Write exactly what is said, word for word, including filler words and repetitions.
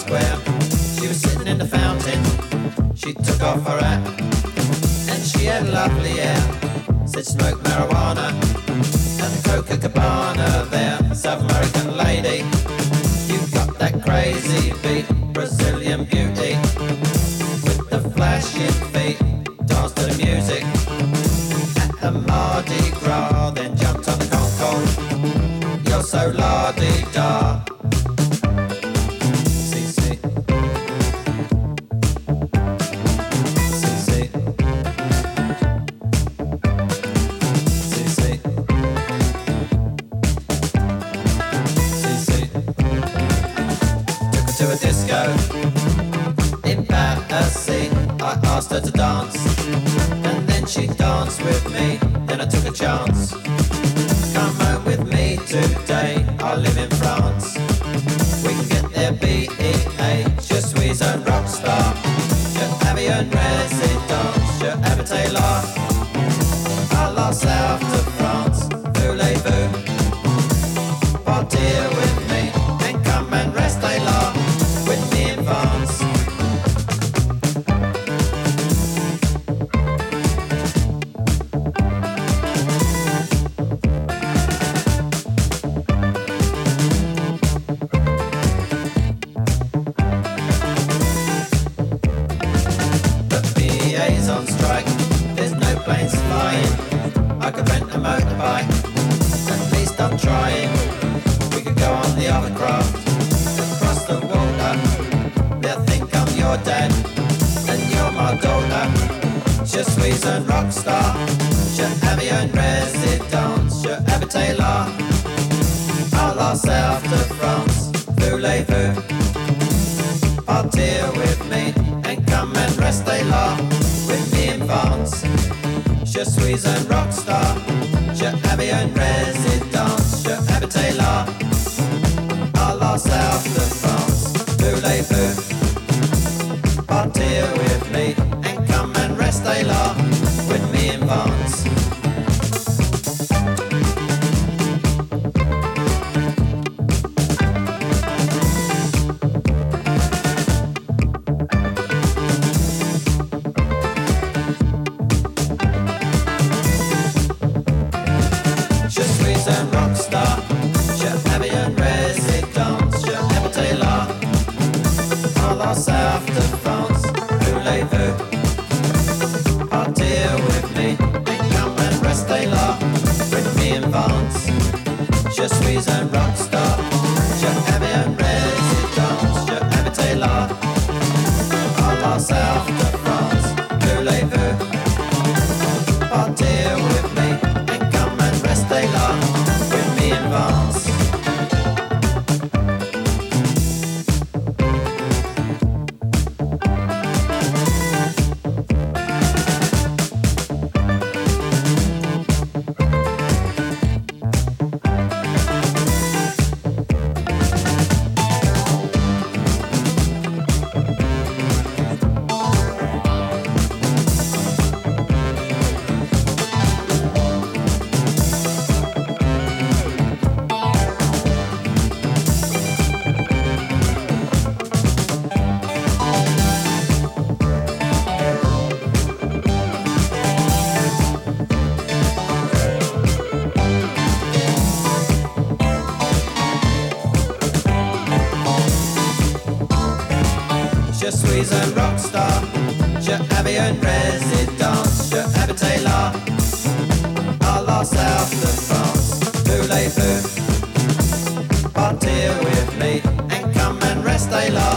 square. She was sitting in the fountain. She took off her hat and she had lovely hair. Said smoke marijuana at the Copacabana there. South American lady, you got that crazy beat, Brazilian beauty with the flashing feet. Dance to the music at the Mardi Gras, then jumped on the Concorde. You're so la-di-da. Asked her to dance, and then she danced with me. Then I took a chance. Come home with me today. I live in France. We can get there B E A. Je suis un rockstar. Je habite une résidence. Je habite là. À la south of France. Voulez-vous partir with me and come and rester là with me in France? I could rent a motorbike, at least I'm trying. We could go on the other craft, across the water. They'll think I'm your dad, and you're my daughter. Je suis un rockstar, je habite une résidence. Je habite là, à la south of France. Voulez-vous partir with me and come and rester là with me in France? Je suis un rockstar, je habite une résidence. Je habite là, à la south of France. Voulez-vous partir with me and come and rester là with me in France? South of France, voulez-vous partir with me and come and rester là with me in France? Je suis un rockstar, je habite une résidence. Je habite là, à la south of France. Voulez-vous partir with me and come and rester là with me in France? Je suis un rockstar, je habite une résidence. Je habite là, à la south of France. Voulez-vous partir with me and come and rester là